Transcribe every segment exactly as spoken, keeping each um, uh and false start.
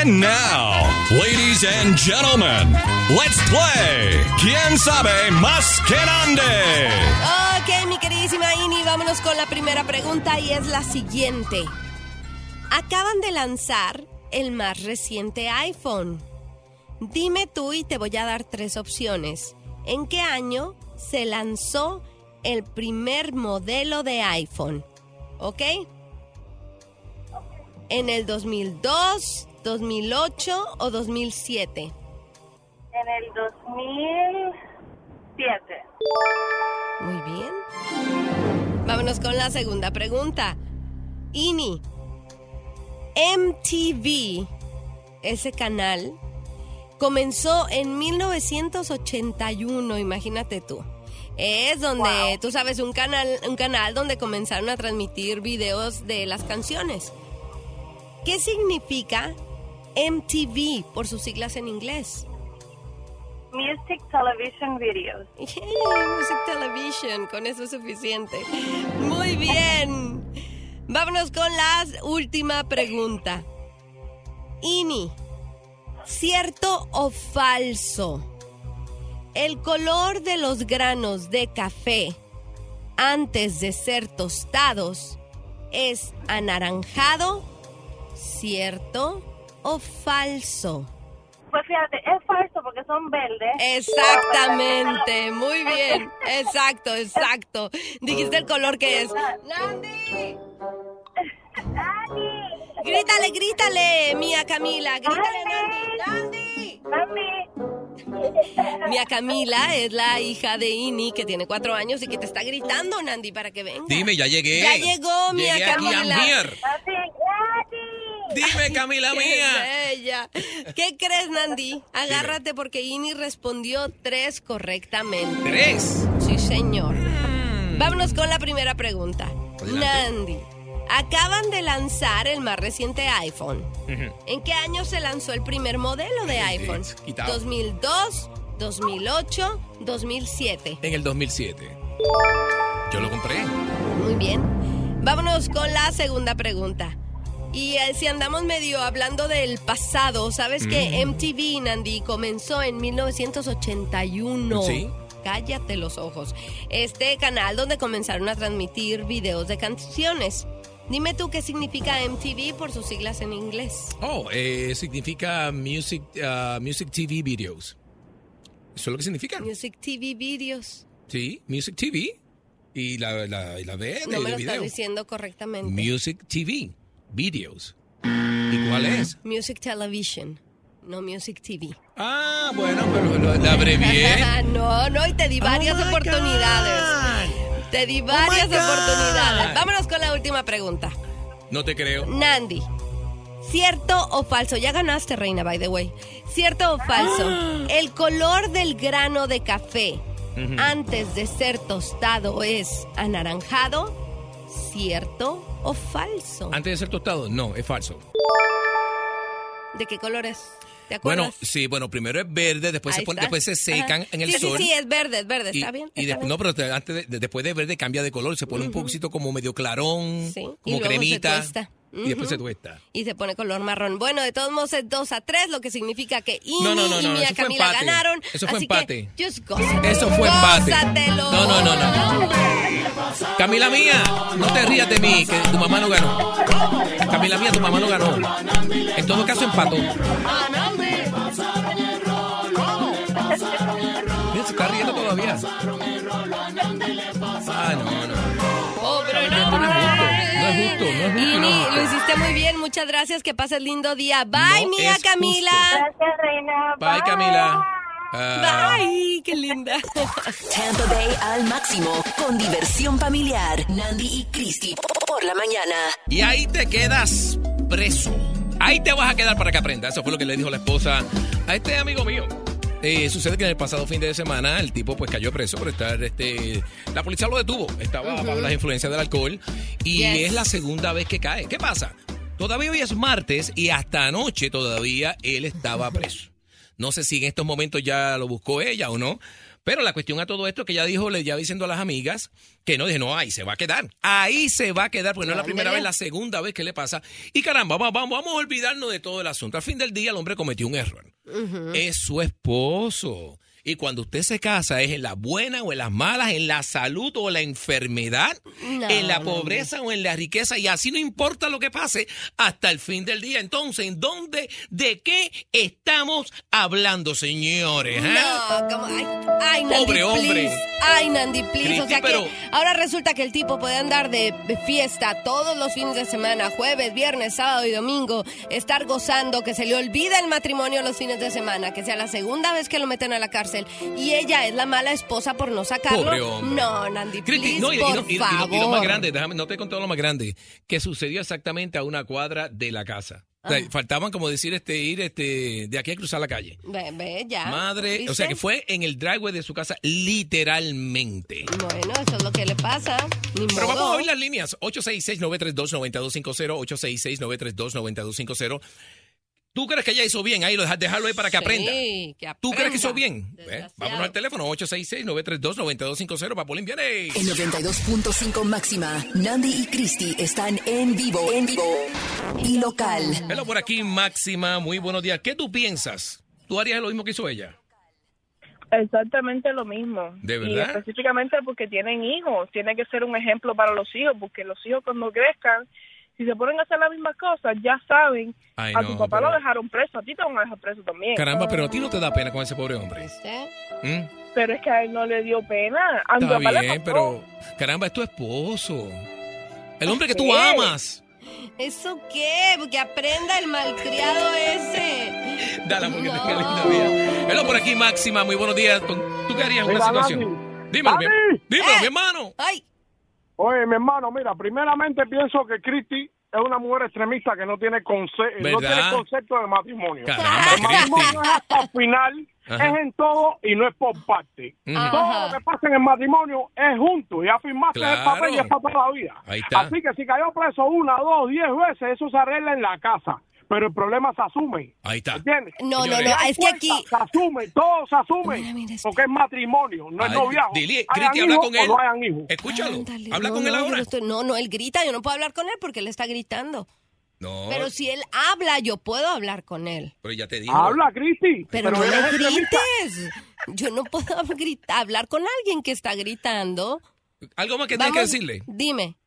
And now, ladies and gentlemen, let's play ¿Quién sabe más que Nandi? Ok, mi queridísima Ini, vámonos con la primera pregunta y es la siguiente. Acaban de lanzar el más reciente iPhone. Dime tú y te voy a dar tres opciones. ¿En qué año se lanzó el primer modelo de iPhone? ¿Ok? ¿En el dos mil dos, dos mil ocho o dos mil siete? En el dos mil siete. Muy bien. Vámonos con la segunda pregunta. Ini, M T V, ese canal, comenzó en mil novecientos ochenta y uno, imagínate tú. Es donde, wow. tú sabes, un canal, un canal donde comenzaron a transmitir videos de las canciones. ¿Qué significa M T V por sus siglas en inglés? Music Television Videos. Yeah, Music Television, con eso es suficiente. Muy bien. Vámonos con la última pregunta. Ini, ¿cierto o falso? El color de los granos de café antes de ser tostados es anaranjado, ¿cierto o falso? Pues fíjate, es falso porque son verdes. Exactamente, muy bien. Exacto, exacto. Dijiste el color que es. ¡Nandi! ¡Nandi! Grítale, grítale, Mía Camila. Grítale, Nandi. ¡Nandi! Mía Camila es la hija de Ini, que tiene cuatro años y que te está gritando, Nandi, para que venga. Dime, ya llegué. Ya llegó, Mía llegué Camila. Aquí a Mier. Dime, Camila Qué mía. bella. ¿Qué crees, Nandi? Agárrate porque Ini respondió tres correctamente. ¿Tres? Sí, señor. Mm. Vámonos con la primera pregunta. Adelante. Nandi, acaban de lanzar el más reciente iPhone. Uh-huh. ¿En qué año se lanzó el primer modelo de iPhone? Quitado. ¿dos mil dos, dos mil ocho, dos mil siete? En el dos mil siete. Yo lo compré. Muy bien. Vámonos con la segunda pregunta. Y eh, si andamos medio hablando del pasado, ¿sabes mm. que M T V, Nandi, comenzó en mil novecientos ochenta y uno? Sí. Cállate los ojos. Este canal donde comenzaron a transmitir videos de canciones. Dime tú qué significa M T V por sus siglas en inglés. Oh, eh, significa Music, uh, Music T V Videos. ¿Eso es lo que significa? Music T V Videos. Sí, Music T V. Y la, la, y la B de No me lo video. estás diciendo correctamente. Music T V Videos. ¿Y cuál es? Music Television, no Music T V. Ah, bueno, pero lo, la abrevié. no, no, y te di varias oh oportunidades. God. Te di Oh varias my God. oportunidades. Vámonos con la última pregunta. No te creo. Nandi, ¿cierto o falso? Ya ganaste, reina, by the way. ¿Cierto o falso? Ah. El color del grano de café Uh-huh. antes de ser tostado es anaranjado. ¿Cierto o falso? Antes de ser tostado, no, es falso. ¿De qué color es? ¿Te acuerdas? Bueno, sí, bueno, primero es verde, después Ahí se pone, está. después se secan Ajá. en el sí, sol. Sí, sí, es verde, es verde, Y, está bien. y está de- bien. no, pero te- antes de- de- después de verde cambia de color, se pone Uh-huh. un poquito como medio clarón, Sí, y como luego se cremita. tuesta. Y después Ujú. se tuesta. Y se pone color marrón. Bueno, de todos modos es dos a tres, lo que significa que Ini No, no, no, y no, Mía eso fue Camila empate. ganaron. Eso fue así empate. Que just gózatelo. Eso fue empate. Gózatelo. No, no, no, no. Camila mía, no te rías de mí, que tu mamá no ganó. Camila mía, tu mamá no ganó. En todo caso empató. Mira, se está riendo todavía. Ah, no, no. Pobre No es justo, no es justo, no es justo. Ini, no es justo. lo hiciste muy bien. Muchas gracias. Que pases lindo día. Bye, No Mía es Camila. justo. Gracias, reina. Bye, Camila. Ah. Bye. Qué linda. Tampa Bay al máximo con diversión familiar. Nandi y Christy por la mañana. Y ahí te quedas preso. Ahí te vas a quedar para que aprendas. Eso fue lo que le dijo la esposa a este amigo mío. Eh, sucede que en el pasado fin de semana el tipo pues cayó preso por estar, este, la policía lo detuvo. Estaba Uh-huh. bajo las influencias del alcohol y Yes. es la segunda vez que cae. ¿Qué pasa? Todavía hoy es martes y hasta anoche todavía él estaba preso. No sé si en estos momentos ya lo buscó ella o no, Pero la cuestión a todo esto es que ella dijo, le ya diciendo a las amigas que no, dije, no, ahí se va a quedar. Ahí se va a quedar, porque no es la primera vez, la segunda vez que le pasa. Y caramba, vamos, vamos, vamos a olvidarnos de todo el asunto. Al fin del día el hombre cometió un error. Uh-huh. Es su esposo. Y cuando usted se casa, es en la buena o en las malas, en la salud o en la enfermedad, no, en la pobreza no. o en la riqueza. Y así no importa lo que pase hasta el fin del día. Entonces, ¿en dónde, de qué estamos hablando, señores? ¿eh? No, como, ay, ay, Nandi, pobre hombre. Please. Ay, Nandi, please. Cristi, o sea pero... que ahora resulta que el tipo puede andar de fiesta todos los fines de semana, jueves, viernes, sábado y domingo, estar gozando, que se le olvida el matrimonio los fines de semana, que sea la segunda vez que lo meten a la cárcel. Y ella es la mala esposa por no sacarlo. Pobre hombre. No, Nandi, please, no, y, por y, no, y, favor. Y, y lo más grande, déjame, no te conté lo más grande, que sucedió exactamente a una cuadra de la casa. O sea, faltaban, como decir, este ir este de aquí a cruzar la calle. Ve, ve, ya. Madre, ¿viste? O sea, que fue en el driveway de su casa, literalmente. Bueno, eso es lo que le pasa. Ni Pero modo. vamos a oír las líneas. ocho seis seis, nueve tres dos, nueve dos cinco cero, ocho seis seis, nueve tres dos, nueve dos cinco cero. ¿Tú crees que ella hizo bien? Ahí lo dejas, dejarlo ahí para que sí, aprenda. que aprenda. ¿Tú crees que hizo bien? ¿Eh? Vámonos al teléfono, ocho seis seis, nueve tres dos, nueve dos cinco cero. Papulín, viene. En noventa y dos punto cinco máxima, Nandi y Cristi están en vivo, en vivo y local. Hello, por aquí, Máxima. Muy buenos días. ¿Qué tú piensas? ¿Tú harías lo mismo que hizo ella? Exactamente lo mismo. ¿De verdad? Y específicamente porque tienen hijos. Tiene que ser un ejemplo para los hijos, porque los hijos cuando crezcan, si se ponen a hacer las mismas cosas, ya saben, Ay, a no, tu papá pero... lo dejaron preso, a ti te van a dejar preso también. Caramba, pero a ti no te da pena con ese pobre hombre. ¿Viste? ¿Mm? Pero es que a él no le dio pena. A mi Está papá le bien, pasó. pero caramba, es tu esposo. El hombre que tú ¿Qué? amas. ¿Eso qué? Que aprenda el malcriado ese. Dale, porque No. te queda linda vida. Hello, por aquí, Máxima. Muy buenos días. ¿Tú qué harías en una Mira, situación? Nandi. Dímelo, mi, Nandi. dímelo, Eh. mi hermano. Ay, Oye, mi hermano, mira, primeramente pienso que Cristi es una mujer extremista que no tiene, conce- no ¿Verdad? tiene concepto de matrimonio. Caramba, El matrimonio Cristi. es hasta el final, Ajá. es en todo y no es por parte. Ujú. Ajá. Todo lo que pasa en el matrimonio es junto. Ya firmaste Claro. el papel y es para toda la vida. Ahí está. Así que si cayó preso una, dos, diez veces, eso se arregla en la casa. Pero el problema se asume. Ahí está. ¿Entiendes? no, no, Señores. no, es que aquí... Se asume, todo se asume. Mira, mira este. Porque es matrimonio, no es Ay, noviazgo. dile, Hayan Cristi, habla hijos con o él. no hayan hijos. Escúchalo. Ándale, Habla no, con él no, yo ahora. no, estoy- no, no, él grita, yo no puedo hablar con él porque él está gritando. No, Pero si él habla, yo puedo hablar con él. pero ya te digo. Habla, Cristi. Pero, no eres le extremista. grites. Yo no puedo gritar, hablar con alguien que está gritando. Algo más que tienes que Vamos, decirle. Dime.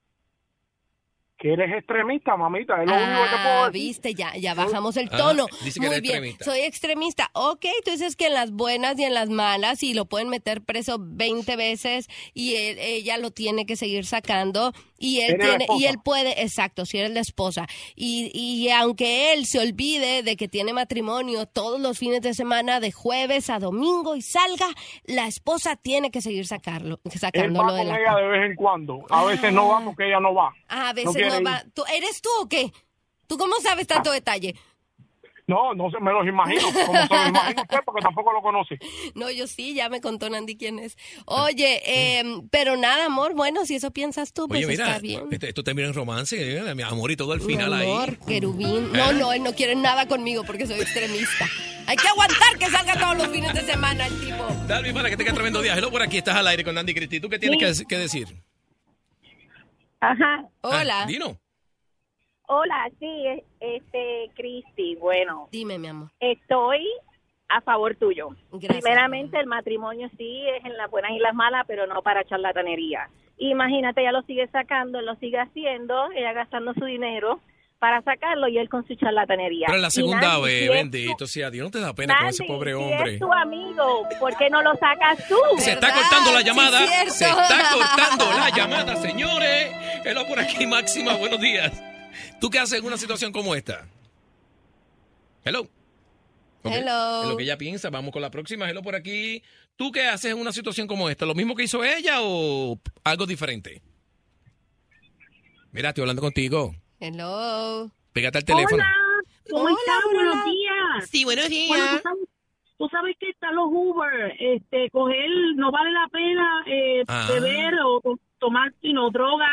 Que eres extremista, mamita. Es lo único que te puedo Ah, decir. viste, ya, ya bajamos el Ah, tono. dice que Muy eres bien, extremista. soy extremista. Ok, tú dices que en las buenas y en las malas, y lo pueden meter preso veinte veces, y él- ella lo tiene que seguir sacando, y él Eres la tiene, y esposa. él puede, exacto, si eres la esposa. Y, y aunque él se olvide de que tiene matrimonio todos los fines de semana, de jueves a domingo, y salga, la esposa tiene que seguir sacarlo, Él sacándolo va de con la ella de vez en cuando. A veces no va porque ella no va. Ah, a No veces quiere no, ir. va. ¿Tú, ¿Eres tú o qué? ¿Tú cómo sabes tanto detalle? No, no se me los imagino. Como se los imagino usted porque tampoco lo conoce. No, yo sí, ya me contó Nandi quién es. Oye, eh, pero nada, amor, bueno, si eso piensas tú, pues Oye, mira, está bien. este- esto termina en romance, eh, mi amor y todo al Mi final amor, ahí. querubín. No, no, él no quiere nada conmigo porque soy extremista. Hay que aguantar que salga todos los fines de semana el tipo. Dale, mi pana, que tenga tremendo día. Hello, por aquí estás al aire con Nandi y Cristi. ¿Tú qué tienes que, que decir? Ajá. Hola. Ah, Dino. Hola, sí, e- este, Cristi, bueno, Dime, mi amor. estoy a favor tuyo. Gracias, Primeramente, el matrimonio sí es en las buenas y las malas, pero no para charlatanería. Imagínate, ella lo sigue sacando, él lo sigue haciendo, ella gastando su dinero para sacarlo y él con su charlatanería. Pero en la Y segunda Nancy, vez, si es bendito sea Dios, no te da pena con ese Nancy, pobre si hombre. es tu amigo, ¿por qué no lo sacas tú? Se está ¿Verdad? cortando la Sí, llamada. cierto. Se está cortando la llamada, señores. Hello por aquí, Máxima. Buenos días. ¿Tú qué haces en una situación como esta? Hello. Ok, Hello. Es lo que ella piensa. Vamos con la próxima. Hello por aquí. ¿Tú qué haces en una situación como esta? ¿Lo mismo que hizo ella o algo diferente? Mira, estoy hablando contigo. Hello. Pégate al teléfono. ¿Cómo Hola, estás? hola. Buenos días. Sí, buenos Bueno, tú sabes, tú sabes que están los Uber, este, coger, no vale la pena eh, Ah. beber o to- tomar sino drogas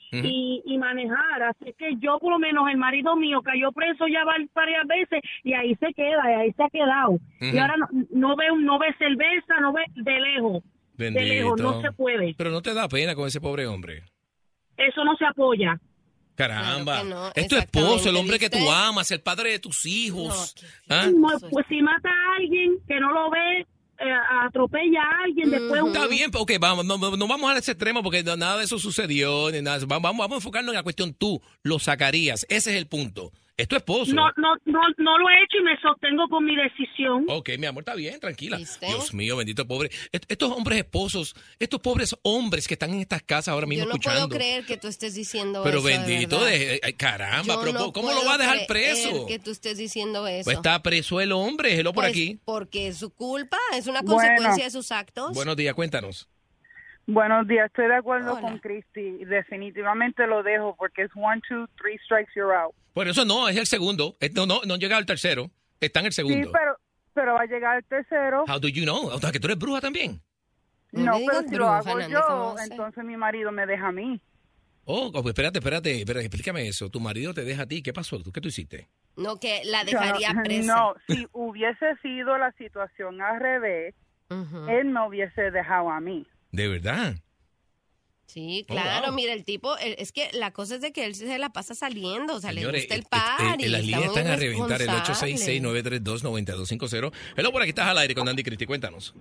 uh-huh. y, y manejar. Así que yo, por lo menos, el marido mío cayó preso ya varias veces y ahí se queda, y ahí se ha quedado. Uh-huh. Y ahora no, no ve no ve cerveza, no ve de lejos. Bendito. De lejos, no se puede. Pero no te da pena con ese pobre hombre. Eso no se apoya. Caramba, claro no, es tu esposo, el hombre ¿viste? Que tú amas, el padre de tus hijos. No, ¿ah? Pues si mata a alguien que no lo ve, eh, atropella a alguien, mm-hmm. después... Está bien, ok, vamos, no, no vamos a ese extremo porque nada de eso sucedió, ni nada. Vamos, vamos a enfocarnos en la cuestión, tú lo sacarías, ese es el punto. Es tu esposo. No, no, no, no lo he hecho y me sostengo con mi decisión. Ok, mi amor, está bien, tranquila. ¿Viste? Dios mío, bendito pobre. Estos hombres esposos, estos pobres hombres que están en estas casas ahora mismo escuchando. Yo no puedo creer que tú estés diciendo pero eso. Pero bendito, de de, ay, caramba, Yo pero no ¿cómo lo va a dejar preso? Que tú estés diciendo eso. Pues está preso el hombre, déjelo por pues aquí. Porque es su culpa, es una consecuencia bueno. de sus actos. Buenos días, cuéntanos. Buenos días, estoy de acuerdo Hola. con Cristi. Definitivamente lo dejo porque es one, two, three strikes, you're out. Por eso no, es el segundo. No, no, no llega al tercero. Está en el segundo. Sí, pero, pero va a llegar el tercero. How do you know? O sea, que tú eres bruja también. No, no pero si bruja, lo hago Nandi, yo, entonces mi marido me deja a mí. Oh, pues espérate, espérate, espérate, explícame eso. Tu marido te deja a ti. ¿Qué pasó? ¿Qué tú hiciste? No, que la dejaría no, presa. No, si hubiese sido la situación al revés, uh-huh. él me hubiese dejado a mí. ¿De verdad? Sí, claro, oh, wow. Mira, el tipo, es que la cosa es de que él se la pasa saliendo, o sea, Señores, le gusta el party. Eh, eh, las líneas están a reventar, el ocho seis seis, nueve tres dos, nueve dos cinco cero. Hello, por aquí estás al aire con Nandi y Cristi, cuéntanos.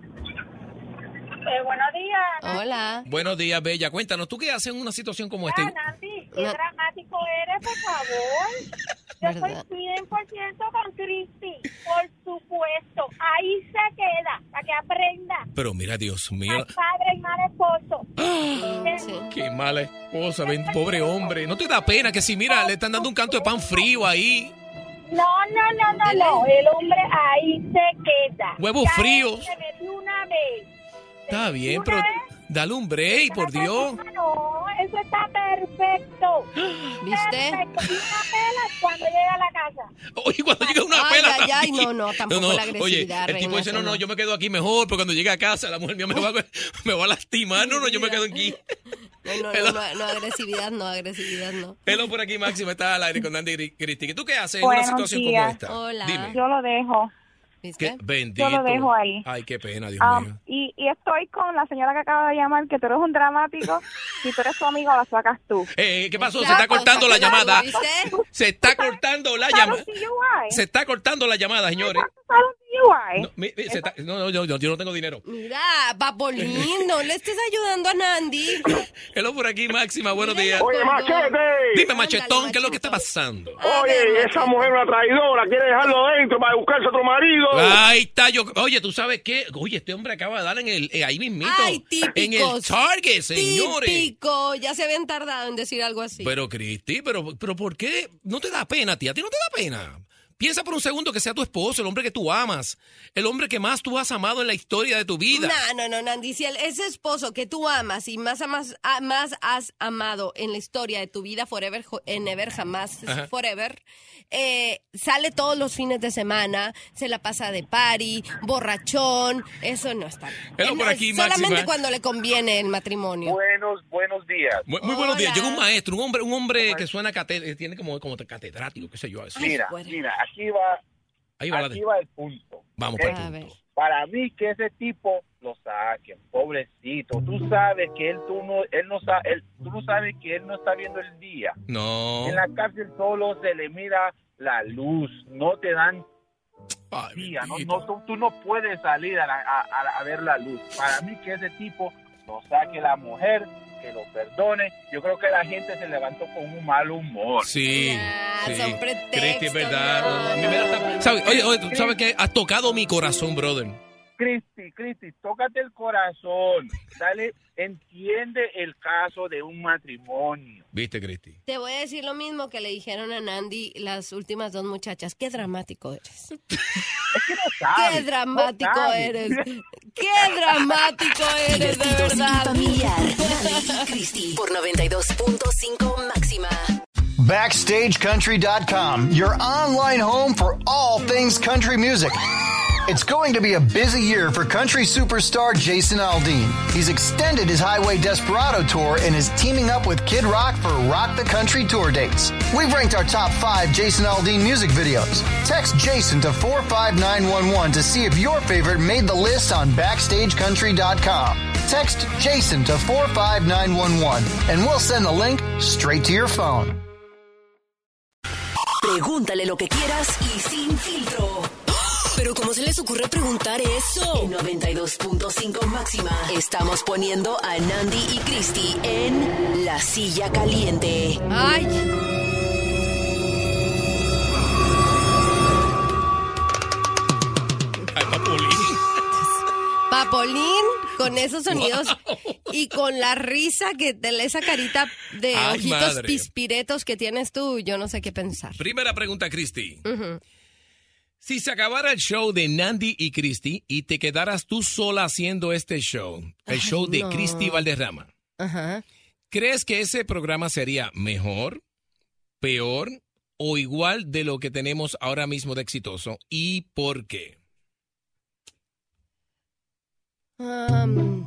Eh, buenos días. Hola. Buenos días, Bella, cuéntanos, ¿tú qué haces en una situación como esta? Ah, Nandi, qué no. dramático eres, por favor. Yo ¿verdad? Soy cien por ciento con Cristi, por supuesto. Ahí se queda, para que aprenda. Pero mira, Dios mío. Mal padre y mal esposo. ¡Ah! Sí. Qué mala esposa, ven, pobre hombre. ¿No te da pena que si, mira, le están dando un canto de pan frío ahí? No, no, no, no, no. El hombre ahí se queda. Huevos ya fríos. Se metió una vez. Está bien, pero dale un break, por Dios. No, eso está perfecto. ¿Viste? Perfecto. Y una pela cuando llega a la casa. Oye, cuando llega una ay, pela. Ay, ay, no, no, tampoco no, no. la agresividad. Oye, el tipo dice, no, no, yo me quedo aquí mejor, porque cuando llegue a casa la mujer mía me va, me va a lastimar. No, no, yo me quedo aquí. No, no, no, no, no, agresividad, no, agresividad, no. Hello, por aquí, Máxima, está al aire con Nandi y Cristi. ¿Tú qué haces Buenos en una situación días. como esta? Hola. Dime. Yo lo dejo. ¿Qué? Bendito. Yo lo dejo ahí. Ay, qué pena, Dios um, mío. Y, y estoy con la señora que acaba de llamar, que tú eres un dramático. Si tú eres tu amigo, la sacas tú. Eh, ¿Qué pasó? Se está cortando la llamada. ¿Viste? Se está cortando la llamada. Se está cortando la llamada, señores. No, mi, mi, se está, no, no, yo, yo, yo no tengo dinero. Mira, Papolín, no le estés ayudando a Nandi. Hello, por aquí, Máxima, buenos días. Oye, Machete. Dime, Machetón, ¿qué es lo que está pasando? Oye, esa mujer una traidora, quiere dejarlo dentro para buscarse otro marido. Ahí está, yo. Oye, ¿tú sabes qué? Oye, este hombre acaba de dar en el, eh, ahí mismito. Ay, típicos, en el Target, señores. Típico, ya se habían tardado en decir algo así. Pero, Cristi, pero, pero ¿por qué? ¿No te da pena, tía? ¿A ti no te da pena? Piensa por un segundo que sea tu esposo, el hombre que tú amas, el hombre que más tú has amado en la historia de tu vida. No, no, no, Nandi, si el, ese esposo que tú amas y más, amas, a, más has amado en la historia de tu vida, forever, en ever, jamás, Ajá. forever, eh, sale todos los fines de semana, se la pasa de party, borrachón, eso no está bien. Hello, por aquí, solamente Máxima. Cuando le conviene el matrimonio. Buenos, buenos días. Muy, muy buenos días. Llega un maestro, un hombre, un hombre que suena cate, tiene como, como catedrático, qué sé yo. Así. Mira, mira, aquí va, Ahí va, aquí va el punto. Vamos ¿okay? para el punto. Para mí que ese tipo lo saquen, pobrecito. Tú sabes que él, tú no, él no sabe, él, tú no sabes que él no está viendo el día. No. En la cárcel solo se le mira la luz, no te dan Ay, día, no, no, tú, tú no puedes salir a, la, a, a ver la luz. Para mí que ese tipo lo saque la mujer, que lo perdone. Yo creo que la gente se levantó con un mal humor. Sí, ah, sí. Son pretextos. Cristi, es verdad. No, no, a mí me da... ¿Sabes? Oye, oye, tú sabes que has tocado mi corazón, brother. Cristi, Cristi, tócate el corazón. Dale, entiende el caso de un matrimonio. ¿Viste, Cristi? Te voy a decir lo mismo que le dijeron a Nandi las últimas dos muchachas. Qué dramático eres. Es que no sabes. Qué dramático no eres. Qué dramático eres, de verdad. Familiar. Nandi y Cristi por noventa y dos punto cinco Máxima. Backstage Country dot com, your online home for all things country music. It's going to be a busy year for country superstar Jason Aldean. He's extended his Highway Desperado tour and is teaming up with Kid Rock for Rock the Country tour dates. We've ranked our top five Jason Aldean music videos. Text Jason to four five nine one one to see if your favorite made the list on backstage country dot com. Text Jason to four five nine one one and we'll send the link straight to your phone. Pregúntale lo que quieras y sin filtro. ¿Pero cómo se les ocurre preguntar eso? En noventa y dos punto cinco Máxima estamos poniendo a Nandy y Christy en La Silla Caliente. ¡Ay! Ay, Papolín. Papolín, con esos sonidos wow. y con la risa que de esa carita de Ay, ojitos madre. pispiretos que tienes tú, yo no sé qué pensar. Primera pregunta, Christy. Uh-huh. Si se acabara el show de Nandy y Christy y te quedaras tú sola haciendo este show, el Ay, show de no. Christy Valderrama, Ajá. ¿crees que ese programa sería mejor, peor o igual de lo que tenemos ahora mismo de exitoso? ¿Y por qué? Um,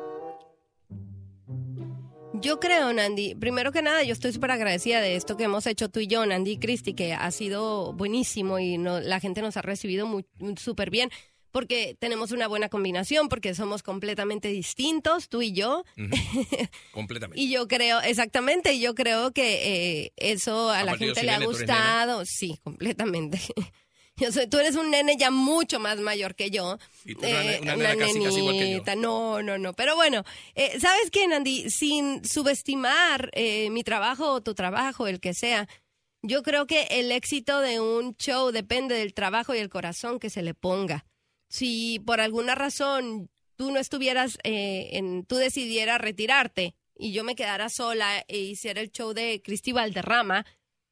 yo creo, Nandy, primero que nada, yo estoy súper agradecida de esto que hemos hecho tú y yo, Nandy y Christy, que ha sido buenísimo y no, la gente nos ha recibido muy- súper bien, porque tenemos una buena combinación, porque somos completamente distintos, tú y yo. Ujú. Completamente. Y yo creo, exactamente, yo creo que eh, eso a la Aparte, yo gente soy le ha nene, tú eres gustado. Sí, completamente. Yo soy, tú eres un nene ya mucho más mayor que yo. Y tú una ne- una nena casi- casi igual que yo. nenita. No, no, no. Pero bueno, eh, ¿sabes qué, Nandy? Sin subestimar eh, mi trabajo o tu trabajo, el que sea, yo creo que el éxito de un show depende del trabajo y el corazón que se le ponga. Si por alguna razón tú no estuvieras, eh, en, tú decidieras retirarte y yo me quedara sola e hiciera el show de Christy Valderrama,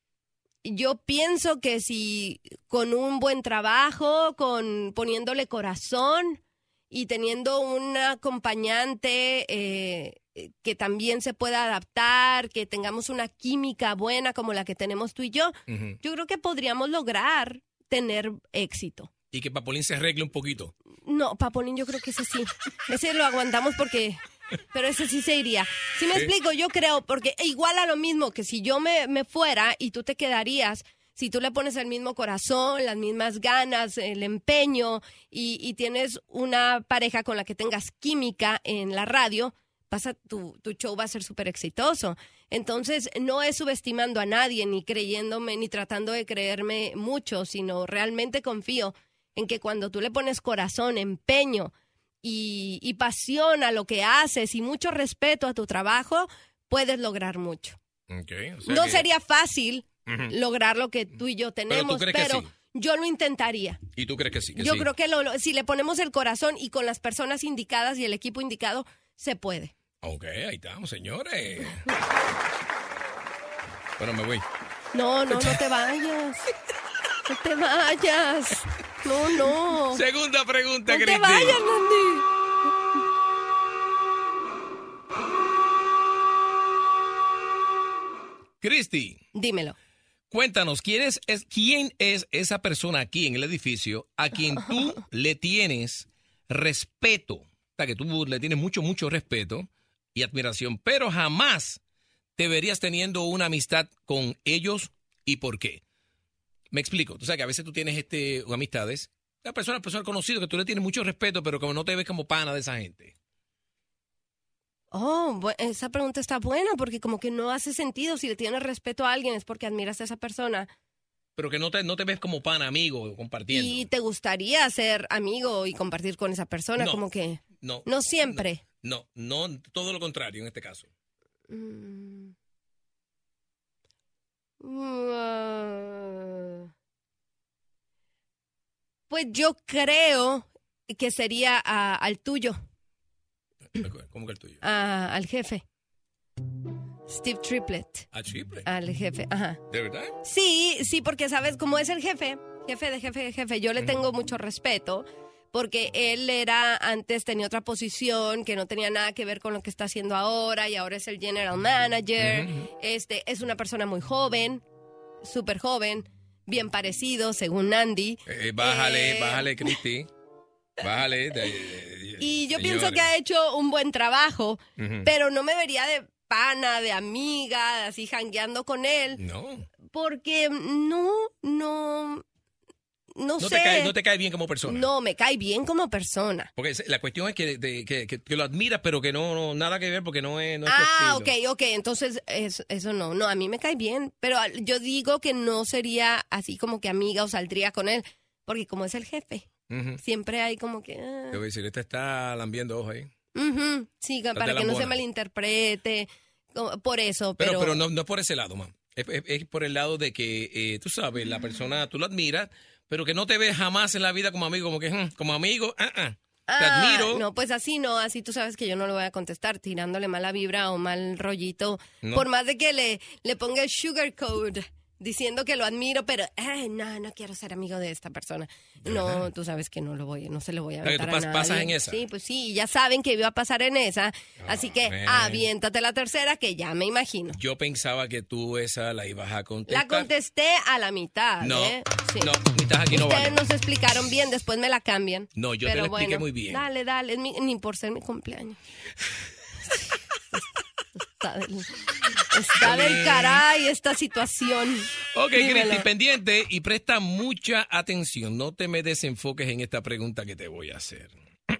yo pienso que si con un buen trabajo, con poniéndole corazón y teniendo un acompañante eh, que también se pueda adaptar, que tengamos una química buena como la que tenemos tú y yo, Ujú. yo creo que podríamos lograr tener éxito. Y que Papolín se arregle un poquito. No, Papolín, yo creo que ese sí. Ese lo aguantamos porque... Pero ese sí se iría. Si me Sí. explico, yo creo, porque igual a lo mismo que si yo me, me fuera y tú te quedarías, si tú le pones el mismo corazón, las mismas ganas, el empeño y, y tienes una pareja con la que tengas química en la radio, pasa, tu, tu show va a ser súper exitoso. Entonces, no es subestimando a nadie, ni creyéndome, ni tratando de creerme mucho, sino realmente confío en que cuando tú le pones corazón, empeño y, y pasión a lo que haces y mucho respeto a tu trabajo, puedes lograr mucho. Okay, o sea No que- sería fácil Ujú. lograr lo que tú y yo tenemos, crees que pero sí? yo lo intentaría. ¿Y tú crees que sí? Que Yo sí? creo que lo- lo- si le ponemos el corazón y con las personas indicadas y el equipo indicado, se puede. Ok, ahí estamos, señores. Bueno, me voy. No, no, no te vayas. No te vayas. No, no. Segunda pregunta, No te Cristi. vayas, Nandy. Cristi, Dímelo. cuéntanos, ¿quién es, es- ¿quién es esa persona aquí en el edificio a quien tú le tienes respeto? O sea, que tú le tienes mucho, mucho respeto y admiración, pero jamás te verías teniendo una amistad con ellos y por qué. Me explico. Tú sabes que a veces tú tienes este, amistades, una persona, persona conocida que tú le tienes mucho respeto, pero como no te ves como pana de esa gente. Oh, bu- esa pregunta está buena porque como que no hace sentido. Si le tienes respeto a alguien es porque admiras a esa persona Pero que no te, no te ves como pana, amigo, compartiendo. y te gustaría ser amigo y compartir con esa persona, No. como que No. no siempre. No, no, todo lo contrario en este caso. Mm. Uh, Pues yo creo que sería a- al tuyo, ¿Cómo que el tuyo? a- al jefe. Steve Triplett. ¿A Chipre? Al jefe, ajá. ¿De verdad? Sí, sí, porque sabes, como es el jefe, jefe de jefe de jefe, yo le tengo mucho respeto porque él era, antes tenía otra posición que no tenía nada que ver con lo que está haciendo ahora y ahora es el general manager. Este, es una persona muy joven, súper joven, bien parecido, según Andy. Eh, bájale, Eh, bájale, Cristi. Vale. De, de, y yo señores. pienso que ha hecho un buen trabajo, uh-huh. pero no me vería de pana, de amiga, así jangueando con él. No. Porque no, no... No, no sé. Te cae, no te cae bien como persona. No, me cae bien como persona. Porque la cuestión es que, de, que, que, que lo admiras, pero que no, no nada que ver porque no es, no es ah, tu estilo. ok, ok. Entonces, eso, eso no. No, a mí me cae bien. Pero yo digo que no sería así como que amiga o saldría con él. Porque como es el jefe, uh-huh. siempre hay como que... Ah. Te voy a decir, este está lambiendo ojos ahí. Uh-huh. Sí, para que lambona. no se malinterprete. Por eso, pero... Pero, pero no, no es por ese lado, man. Es, es, es por el lado de que, eh, tú sabes, la persona, tú lo admiras, pero que no te ves jamás en la vida como amigo, como que, hmm, como amigo, ah, ah, te ah, admiro. No, pues así no, así tú sabes que yo no lo voy a contestar tirándole mala vibra o mal rollito, no. Por más de que le, le ponga el sugar code diciendo que lo admiro, pero ay, no, no quiero ser amigo de esta persona. No, tú sabes que no lo voy, no se lo voy a aventar tú pas, a nadie. pasas en esa. Sí, pues sí, ya saben que iba a pasar en esa, oh, así que man. aviéntate la tercera que ya me imagino. Yo pensaba que tú esa la ibas a contestar. La contesté a la mitad, No, ¿eh? Sí. no, mitad aquí no vale. Ustedes nos explicaron bien, después me la cambian. No, yo pero te lo expliqué bueno, muy bien. Dale, dale, es mi, ni por ser mi cumpleaños. Está del, está del caray esta situación. Ok, Dímelo. Cristi, pendiente y presta mucha atención. No te me desenfoques en esta pregunta que te voy a hacer.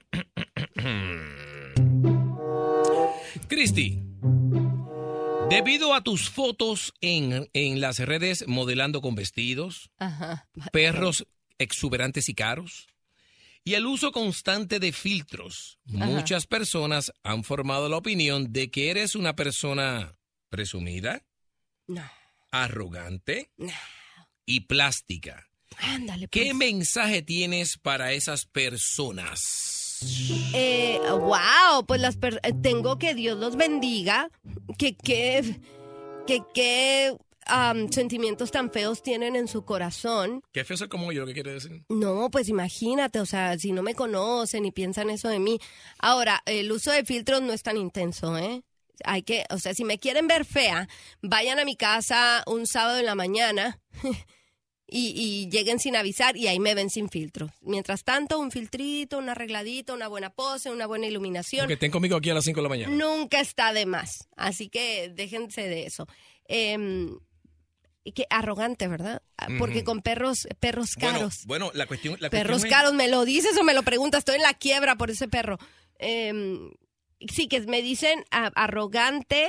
Cristi, debido a tus fotos en, en las redes modelando con vestidos, Ajá. perros exuberantes y caros, y el uso constante de filtros, Ajá. muchas personas han formado la opinión de que eres una persona presumida, no. arrogante no. y plástica. Ándale, pues. ¿Qué mensaje tienes para esas personas? Eh, wow, pues las per- tengo que Dios los bendiga. Que qué que, que, um, sentimientos tan feos tienen en su corazón. ¿Qué feo ser como yo? ¿Qué quiere decir? No, pues imagínate, o sea, si no me conocen y piensan eso de mí. Ahora, el uso de filtros no es tan intenso, ¿eh? Hay que, o sea, si me quieren ver fea, vayan a mi casa un sábado en la mañana y, y lleguen sin avisar y ahí me ven sin filtro. Mientras tanto, un filtrito, un arregladito, una buena pose, una buena iluminación. Que estén conmigo aquí a las cinco de la mañana. Nunca está de más, así que déjense de eso. Eh, que arrogante, ¿verdad? Porque uh-huh. con perros perros caros. Bueno, bueno la cuestión... La perros cuestión caros, es... ¿me lo dices o me lo preguntas? Estoy en la quiebra por ese perro. Eh, sí, que me dicen a, arrogante...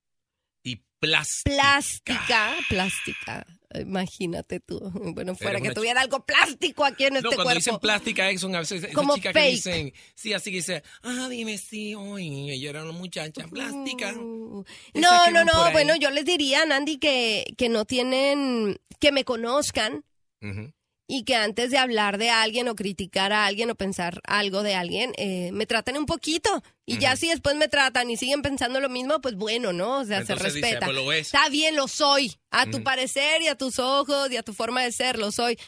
Y plástica. Plástica, plástica. Imagínate tú. Bueno, fuera Eres que tuviera ch... algo plástico aquí en no, este cuando cuerpo. Cuando dicen plástica, son a veces como esas chicas fake. que dicen, sí, así que dicen, ah, dime sí, hoy ella era una muchacha plástica. Uh, no, no, no, bueno, yo les diría, Nandi, que, que no tienen, que me conozcan uh-huh. y que antes de hablar de alguien o criticar a alguien o pensar algo de alguien, eh, me traten un poquito. Y uh-huh. ya si después me tratan y siguen pensando lo mismo, pues bueno, ¿no? O sea, entonces se respeta. Dice, pues lo es. Está bien, lo soy. A tu uh-huh. parecer y a tus ojos y a tu forma de ser, lo soy.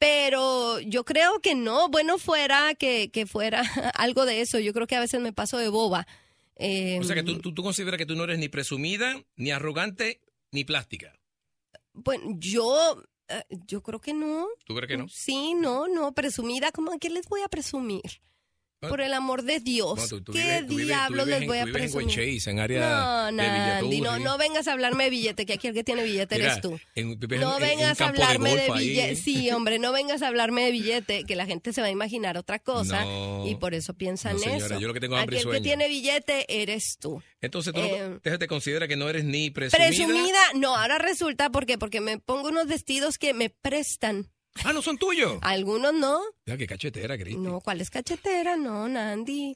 Pero yo creo que no. Bueno fuera que, que fuera algo de eso. Yo creo que a veces me paso de boba. Eh, o sea, que tú, tú, tú consideras que tú no eres ni presumida, ni arrogante, ni plástica. Bueno, yo... Yo creo que no. ¿Tú crees que no? Sí, no, no, presumida, ¿cómo qué les voy a presumir? Por el amor de Dios. No, tú, tú ¿Qué vives, diablos vives, les voy a tú presumir? En Chase, en área no, de Nandi, no, no vengas a hablarme de billete, que aquí el que tiene billete Mira, eres tú. En, no en, vengas en a hablarme de, de billete. Ahí. Sí, hombre, no vengas a hablarme de billete, que la gente se va a imaginar otra cosa no, y por eso piensan no, señora, eso. Yo lo que tengo hambre aquí y sueño. el que tiene billete eres tú. Entonces, ¿tú eh, no, te considera que no eres ni presumida? Presumida, no, ahora resulta, ¿por qué? Porque me pongo unos vestidos que me prestan. Ah, ¿no son tuyos? Algunos no. Ya, qué cachetera, Cristi. No, ¿cuál es cachetera? No, Nandi.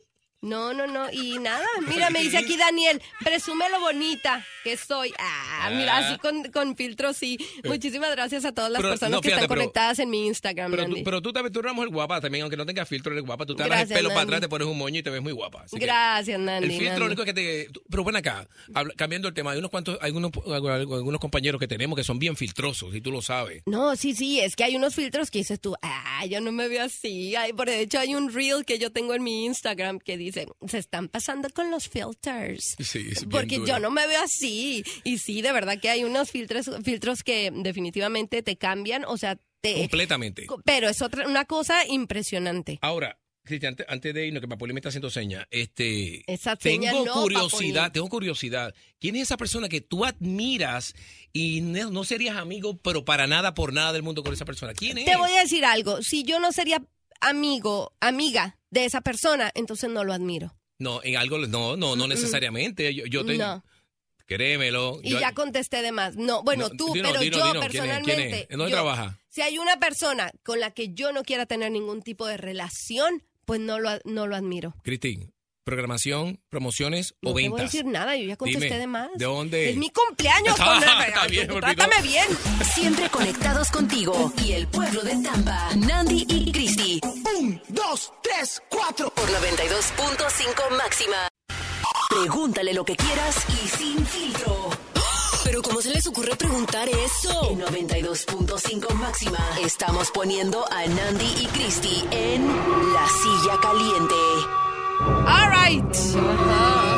No, no, no. Y nada, mira, me dice aquí Daniel, presume lo bonita que soy. Ah, mira, así con, con filtros, sí. Muchísimas gracias a todas las pero, personas no, que fíjate, están pero, conectadas en mi Instagram, pero, Nandi. Tú, pero tú, tú, tú eres una mujer guapa también, aunque no tengas filtro, eres guapa. Tú te gracias, das el pelo Nandi. para atrás, te pones un moño y te ves muy guapa. Así gracias, Nandi. El filtro Nandi. lo único que te... Pero ven acá, habla, cambiando el tema, hay unos cuantos, hay unos, algunos compañeros que tenemos que son bien filtrosos, y tú lo sabes. No, sí, sí, es que hay unos filtros que dices tú, ah, yo no me veo así. Ay, por de hecho, hay un reel que yo tengo en mi Instagram que dice, se están pasando con los filters. Sí, es bien porque duro. yo no me veo así. Y sí, de verdad que hay unos filtros, filtros que definitivamente te cambian, o sea, Completamente. Completamente. Pero es otra una cosa impresionante. Ahora, Cristian, antes, antes de irnos, que Papoli me está haciendo señas, este, Esa tengo seña no, curiosidad, Papoli. tengo curiosidad. ¿Quién es esa persona que tú admiras y no, no serías amigo, pero para nada, por nada del mundo con esa persona? ¿Quién es? Te voy a decir algo. Si yo no sería amigo, amiga de esa persona, entonces no lo admiro. No, en algo, no, no, no necesariamente. Yo, yo te, No. Créemelo. Y yo- ya contesté de más. No, bueno, No, tú, dino, pero dino, yo dino, ¿quién es? personalmente. ¿Quién es? ¿En dónde yo- trabaja? Si hay una persona con la que yo no quiera tener ningún tipo de relación, pues no lo, no lo admiro. Cristín, programación, promociones No o te voy a ventas. decir nada, yo ya contesté Dime, de más. ¿de dónde? Es mi cumpleaños, Ah, con- está bien, me olvidó. Trátame bien. Siempre conectados contigo y el pueblo de Tampa. Nandi y Cristi. Un, dos, tres, cuatro. Por noventa y dos punto cinco máxima. Pregúntale lo que quieras y sin filtro. Pero ¿cómo se les ocurre preguntar eso? En noventa y dos punto cinco máxima estamos poniendo a Nandi y Cristi en La Silla Caliente. All right. Ajá.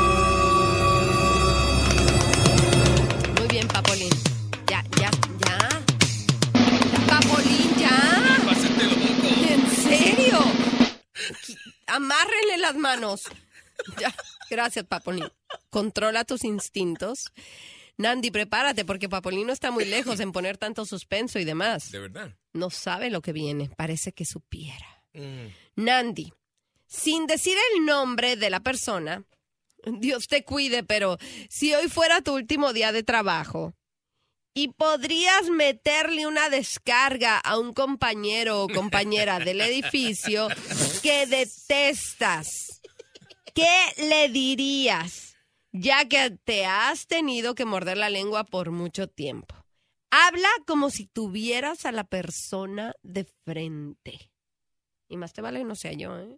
Muy bien, Papolín. Ya, ya, ya. Ya, Papolín, ya. Pásate loco. ¿En serio? Qui- Amárrenle las manos. Ya. Gracias, Papolín. Controla tus instintos. Nandi, prepárate porque Papolín no está muy lejos en poner tanto suspenso y demás. De verdad. No sabe lo que viene. Parece que supiera. Mm. Nandi, sin decir el nombre de la persona, Dios te cuide, pero si hoy fuera tu último día de trabajo y podrías meterle una descarga a un compañero o compañera del edificio que detestas, ¿qué le dirías? Ya que te has tenido que morder la lengua por mucho tiempo. Habla como si tuvieras a la persona de frente. Y más te vale que no sea yo, ¿eh?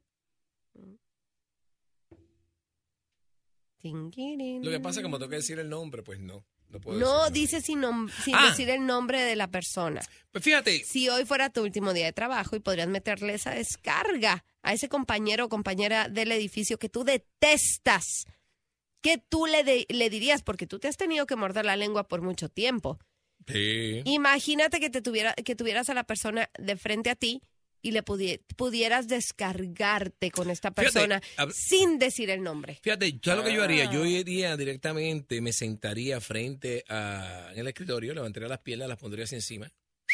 Lo que pasa es que como tengo que decir el nombre, pues no. No, puedo No decirlo. dice sin, nom- sin Ah. decir el nombre de la persona. Pues fíjate. Si hoy fuera tu último día de trabajo y podrías meterle esa descarga a ese compañero o compañera del edificio que tú detestas, ¿qué tú le, de- le dirías? Porque tú te has tenido que morder la lengua por mucho tiempo. Sí. Imagínate que te tuviera, que tuvieras a la persona de frente a ti y le pudi- pudieras descargarte con esta Fíjate, persona a- sin decir el nombre. Fíjate, ¿sabes lo que yo haría? Ah. Yo iría directamente, me sentaría frente a, en el escritorio, levantaría las piernas, las pondría así encima.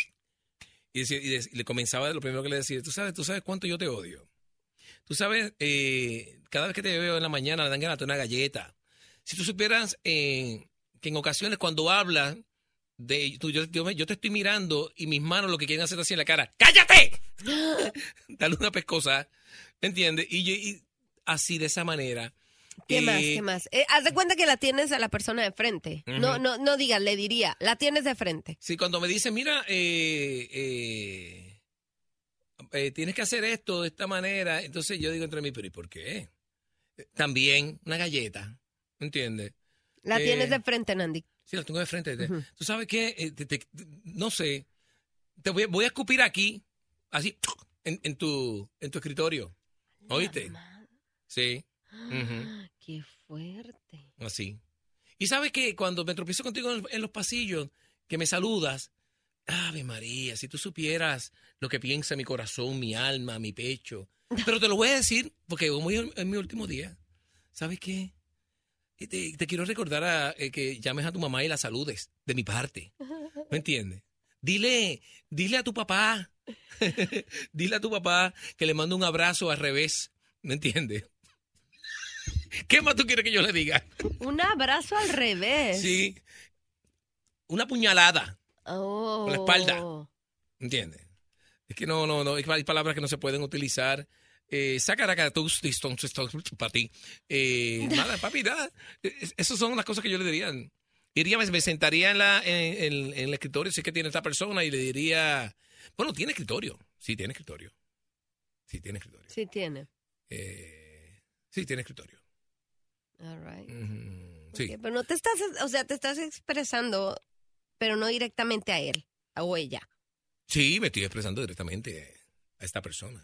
Y, decía- y de- y le comenzaba de lo primero que le decía, tú sabes, tú sabes cuánto yo te odio. Tú sabes, eh, cada vez que te veo en la mañana me dan ganas de una galleta. Si tú supieras eh, que en ocasiones cuando hablas, de, tú, yo, yo, me- yo te estoy mirando y mis manos lo que quieren hacer así en la cara, ¡cállate! Dale una pescosa, ¿me entiendes? Y, yo- y así de esa manera. ¿Qué eh, más? ¿Qué más? Eh, haz de cuenta que la tienes a la persona de frente. Ujú. No, no, no digas, le diría, la tienes de frente. Sí, cuando me dicen, mira, eh, eh, eh, tienes que hacer esto de esta manera, entonces yo digo entre mí, pero ¿y por qué? Eh, También una galleta, ¿entiendes? La Eh, tienes de frente, Nandi. Sí, la tengo de frente. Te- Ujú. ¿Tú sabes qué? Eh, te- te- no sé, te voy, voy a escupir aquí, así, en, en tu, en tu escritorio. ¿Oíste? Sí. Ujú. Qué fuerte. Así. Y sabes que cuando me tropiezo contigo en, en los pasillos, que me saludas, Ave María, si tú supieras lo que piensa mi corazón, mi alma, mi pecho. Pero te lo voy a decir, porque hoy es es mi último día. ¿Sabes qué? Y Te, te quiero recordar a, eh, que llames a tu mamá y la saludes, de mi parte. ¿Me entiendes? Dile, dile a tu papá, dile a tu papá que le mando un abrazo al revés. ¿Me entiendes? ¿Qué más tú quieres que yo le diga? Un abrazo al revés. Sí. Una puñalada Oh. por la espalda. ¿Entiendes? Es que no, no, no. Hay palabras que no se pueden utilizar. Eh, Sacaracatus, diston, diston, para ti. Eh, nada, papi, nada. Es- Esas son las cosas que yo le diría. Iría, me, me sentaría en, la, en, en- en el escritorio, si es que tiene esta persona, y le diría, bueno, tiene escritorio. Sí, tiene escritorio. Sí, tiene escritorio. Sí tiene. Eh, sí, tiene escritorio. All right. Ujú, sí. Ok, pero no te estás, o sea, te estás expresando, pero no directamente a él, o ella. Sí, me estoy expresando directamente a esta persona.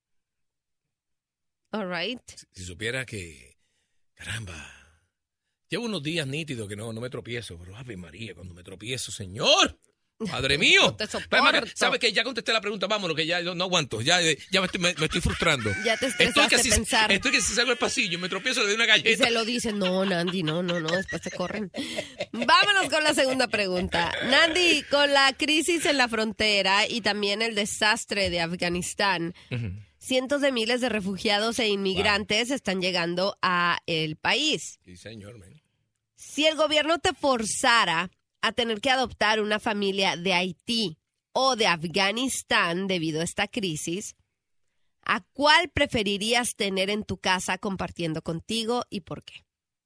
All right. Si supiera que, caramba, llevo unos días nítidos que no, no me tropiezo, pero Ave María, cuando me tropiezo, Señor, Madre mío. No te soporto. ¿Sabes qué? Ya contesté la pregunta, vámonos, que ya no, no aguanto. Ya, ya me, estoy, me, me estoy frustrando. Ya te estoy estresaste que si, pensar. Estoy que si salgo del pasillo, me tropiezo, le doy una galleta. Y se lo dicen, no, Nandi, no, no, no, después se corren. Vámonos con la segunda pregunta. Nandi, con la crisis en la frontera y también el desastre de Afganistán, uh-huh. cientos de miles de refugiados e inmigrantes wow. están llegando a el país. Sí, señor, man. Si el gobierno te forzara a tener que adoptar una familia de Haití o de Afganistán debido a esta crisis, ¿a cuál preferirías tener en tu casa compartiendo contigo y por qué?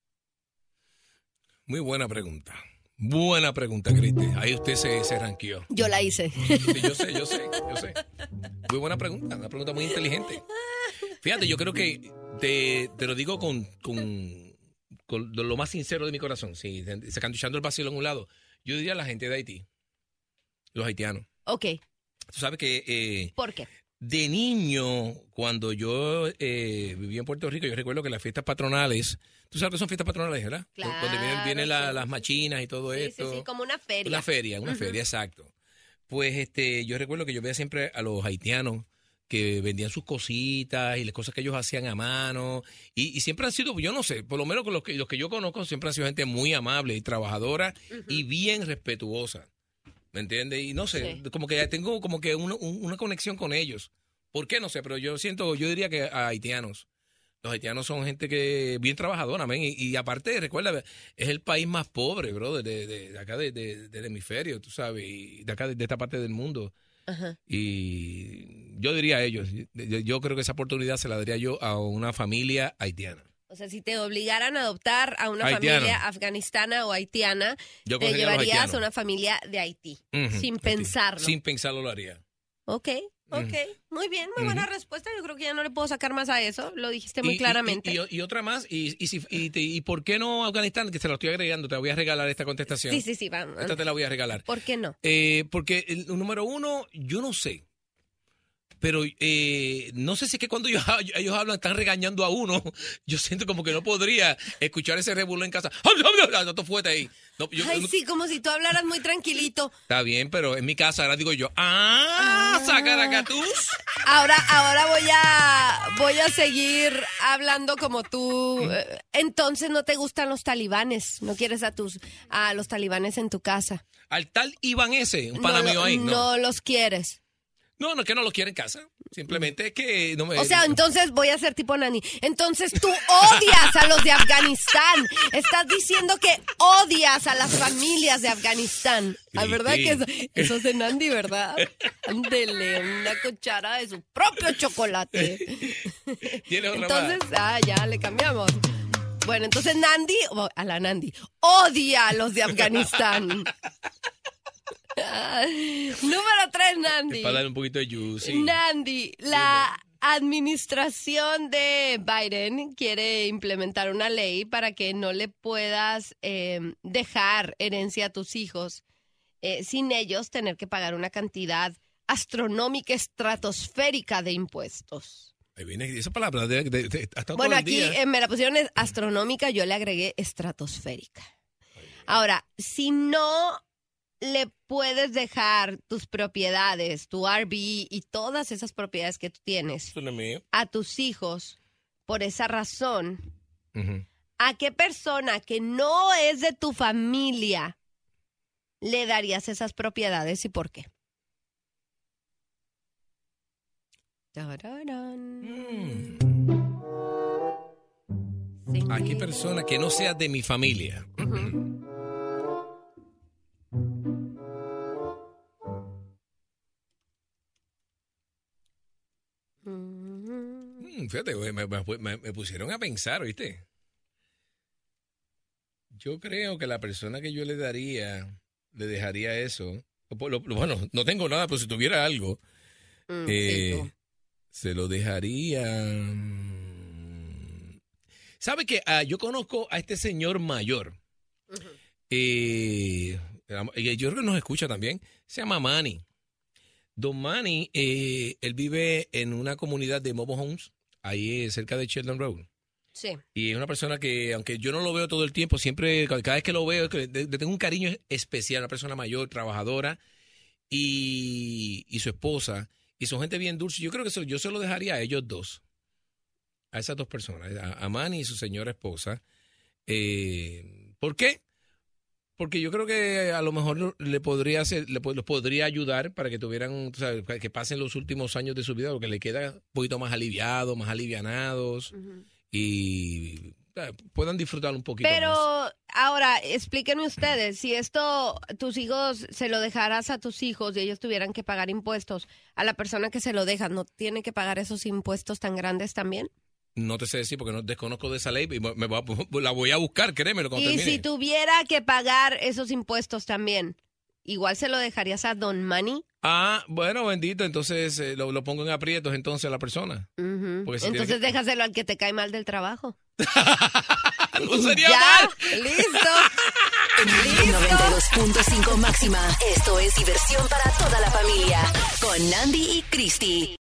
Muy buena pregunta. Buena pregunta, Cristi. Ahí usted se, se ranqueó. Yo la hice. Sí, yo sé, yo sé, yo sé. Muy buena pregunta, una pregunta muy inteligente. Fíjate, yo creo que te, te lo digo con, con, con lo más sincero de mi corazón. Sí, sacando echando el vacío en un lado. Yo diría la gente de Haití, los haitianos. Ok. Tú sabes que... Eh, ¿Por qué? De niño, cuando yo eh, vivía en Puerto Rico, yo recuerdo que las fiestas patronales, tú sabes que son fiestas patronales, ¿verdad? Claro. Donde vienen, vienen la, sí. las machinas y todo sí, esto. Sí, sí, como una feria. Una feria, una uh-huh. feria, exacto. Pues este, yo recuerdo que yo veía siempre a los haitianos que vendían sus cositas y las cosas que ellos hacían a mano. Y, y siempre han sido, yo no sé, por lo menos con los que, los que yo conozco, siempre han sido gente muy amable y trabajadora uh-huh. y bien respetuosa. ¿Me entiendes? Y no sé, sí. como que tengo como que un, un, una conexión con ellos. ¿Por qué? No sé, pero yo siento, yo diría que a haitianos. Los haitianos son gente que bien trabajadora, man, y, y aparte, recuerda, es el país más pobre, bro, de, de, de acá de, de, del hemisferio, tú sabes, y de acá de, de esta parte del mundo. Ajá. Y yo diría a ellos, yo, yo creo que esa oportunidad se la daría yo a una familia haitiana. O sea, si te obligaran a adoptar a una Haitiano. familia afganistana o haitiana, yo te llevarías a una familia de Haití, uh-huh. sin pensarlo. Sin pensarlo lo haría. Ok. Ok, muy bien, muy buena uh-huh. respuesta. Yo creo que ya no le puedo sacar más a eso. Lo dijiste muy y, claramente. Y, y, y otra más. Y, y, si, y, te, ¿Y por qué no Afganistán? Que te lo estoy agregando. Te voy a regalar esta contestación. Sí, sí, sí. Vamos. Esta te la voy a regalar. ¿Por qué no? Eh, porque el número uno, yo no sé. Pero eh, no sé si es que cuando ellos, ellos hablan están regañando a uno. Yo siento como que no podría escuchar ese revuelo en casa. No te fuerte ahí. No, yo, Ay, no, sí, como si tú hablaras muy tranquilito. Está bien, pero en mi casa ahora digo yo, ¡ah! ah. ¡Sacaracatús! Ahora, ahora voy a voy a seguir hablando como tú. Entonces no te gustan los talibanes. No quieres a tus a los talibanes en tu casa. Al tal Iván ese, un pana no, mío ahí. No, no los quieres. No, no es que no lo quiere en casa. Simplemente es que no me... O sea, entonces voy a ser tipo Nani. Entonces tú odias a los de Afganistán. Estás diciendo que odias a las familias de Afganistán. ¿La verdad que eso, eso es de Nandi, verdad? Ándele, una cuchara de su propio chocolate. ¿Tiene otra entonces, más? ah, ya le cambiamos. Bueno, entonces Nandi, a la Nandi, odia a los de Afganistán. Número tres, Nandi. Para darle un poquito de juicy. Nandi, la administración de Biden quiere implementar una ley para que no le puedas eh, dejar herencia a tus hijos eh, sin ellos tener que pagar una cantidad astronómica, estratosférica de impuestos. Ahí viene esa palabra. De, de, de, hasta bueno, todo el aquí día. eh, me la pusieron astronómica, yo le agregué estratosférica. Ahora, si no le puedes dejar tus propiedades, tu R V y todas esas propiedades que tú tienes a tus hijos por esa razón, uh-huh. ¿a qué persona que no es de tu familia le darías esas propiedades y por qué? Mm. ¿A qué persona que no sea de mi familia? Uh-huh. Fíjate, me, me, me pusieron a pensar, ¿viste? Yo creo que la persona que yo le daría, le dejaría eso. Lo, lo, bueno, no tengo nada, pero si tuviera algo, mm, eh, sí, se lo dejaría. ¿Sabe qué? Ah, yo conozco a este señor mayor. Uh-huh. eh, yo creo que nos escucha también. Se llama Manny. Don Manny, eh, él vive en una comunidad de mobile homes, ahí cerca de Sheldon Road. Sí. Y es una persona que, aunque yo no lo veo todo el tiempo, siempre, cada vez que lo veo, le tengo un cariño especial, una persona mayor, trabajadora, y, y su esposa, y son gente bien dulce. Yo creo que eso, yo se lo dejaría a ellos dos, a esas dos personas, a, a Manny y su señora esposa. Eh, ¿Por qué? Porque yo creo que a lo mejor le podría hacer, le los podría ayudar para que tuvieran, o sea, que pasen los últimos años de su vida, porque le queda un poquito más aliviado, más alivianados, uh-huh. y eh, puedan disfrutar un poquito Pero más. Ahora, explíquenme ustedes, si esto tus hijos se lo dejaras a tus hijos y ellos tuvieran que pagar impuestos, a la persona que se lo deja, ¿no tiene que pagar esos impuestos tan grandes también? No te sé decir porque no desconozco de esa ley y me voy a, la voy a buscar, créemelo cuando y termine. Si tuviera que pagar esos impuestos también, ¿igual se lo dejarías a Don Manny? Ah, bueno, bendito, entonces eh, lo, lo pongo en aprietos entonces a la persona. Uh-huh. Si entonces que... déjaselo al que te cae mal del trabajo. No sería ¿Ya? mal. Listo. En noventa y dos punto cinco máxima, esto es diversión para toda la familia con Nandi y Christy.